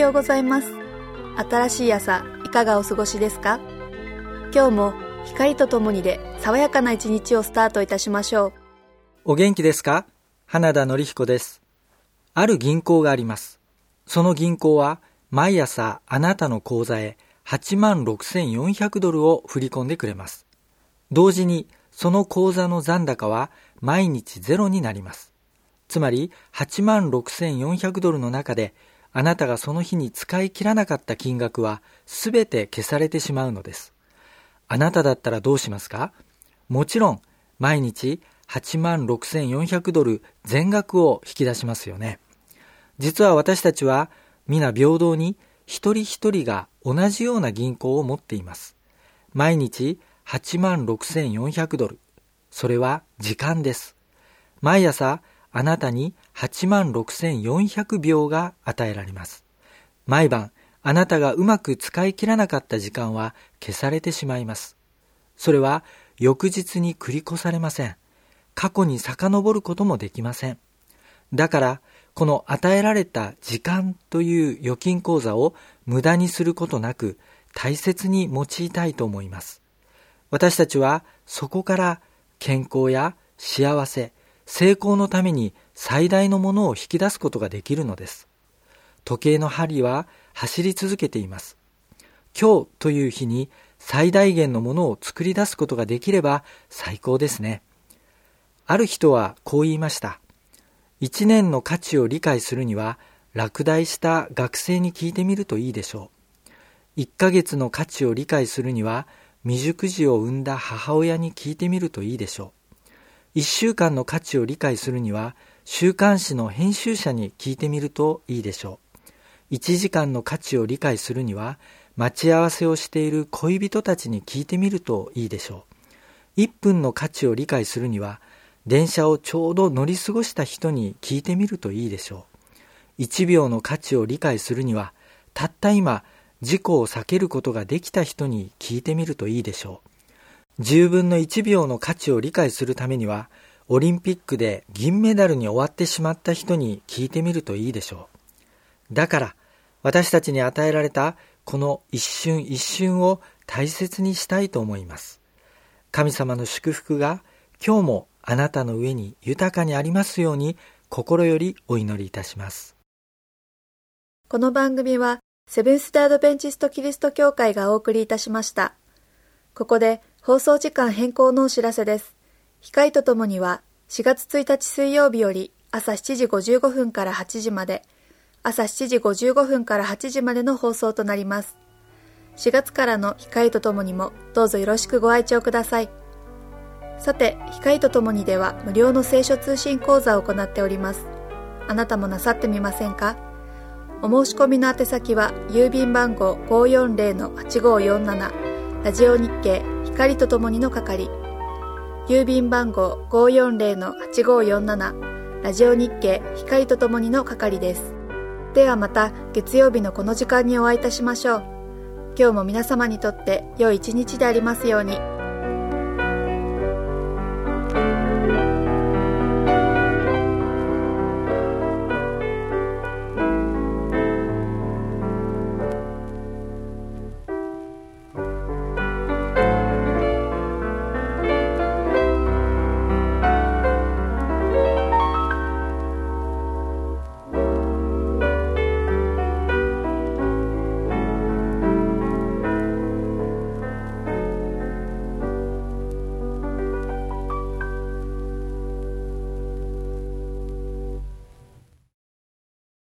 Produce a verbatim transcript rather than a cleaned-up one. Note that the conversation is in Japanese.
ようございます。新しい朝、いかがお過ごしですか？今日も光とともにで爽やかな一日をスタートいたしましょう。 お元気ですか？花田典彦です。ある銀行があります。その銀行は毎朝あなたの口座へはちまんろくせんよんひゃくドルを振り込んでくれます。同時にその口座の残高は毎日ゼロになります。つまりはちまんろくせんよんひゃくドルの中であなたがその日に使い切らなかった金額はすべて消されてしまうのです。あなただったらどうしますか？もちろん毎日はちまんろくせんよんひゃくドル全額を引き出しますよね。実は私たちは皆平等に一人一人が同じような銀行を持っています。毎日はちまんろくせんよんひゃくドル。それは時間です。毎朝あなたにはちまんろくせんよんひゃくびょうが与えられます。毎晩あなたがうまく使い切らなかった時間は消されてしまいます。それは翌日に繰り越されません。過去に遡ることもできません。だからこの与えられた時間という預金口座を無駄にすることなく大切に用いたいと思います。私たちはそこから健康や幸せ、成功のために最大のものを引き出すことができるのです。時計の針は走り続けています。今日という日に最大限のものを作り出すことができれば最高ですね。ある人はこう言いました。一年の価値を理解するには落第した学生に聞いてみるといいでしょう。一ヶ月の価値を理解するには未熟児を産んだ母親に聞いてみるといいでしょう。一週間の価値を理解するには週刊誌の編集者に聞いてみるといいでしょう。一時間の価値を理解するには待ち合わせをしている恋人たちに聞いてみるといいでしょう。一分の価値を理解するには電車をちょうど乗り過ごした人に聞いてみるといいでしょう。一秒の価値を理解するにはたった今事故を避けることができた人に聞いてみるといいでしょう。じゅうぶんのいちびょうの価値を理解するためにはオリンピックで銀メダルに終わってしまった人に聞いてみるといいでしょう。だから私たちに与えられたこの一瞬一瞬を大切にしたいと思います。神様の祝福が今日もあなたの上に豊かにありますように心よりお祈りいたします。 この番組はセブンス・デ・アドベンチスト・キリスト教会がお送りいたしました。ここで放送時間変更のお知らせです。光とともにはしがつついたち水曜日より朝しちじごじゅうごふんからはちじまで、朝しちじごじゅうごふんからはちじまでの放送となります。しがつからの光とともにもどうぞよろしくご愛聴ください。さて、光とともにでは無料の聖書通信講座を行っております。あなたもなさってみませんか？お申し込みの宛先は郵便番号 ごーよんぜろのはちごーよんなな ラジオ日経光とともにの係、郵便番号 ごーよんぜろのはちごーよんなな ラジオ日経光とともにの係です。ではまた月曜日のこの時間にお会いいたしましょう。今日も皆様にとって良い一日でありますように。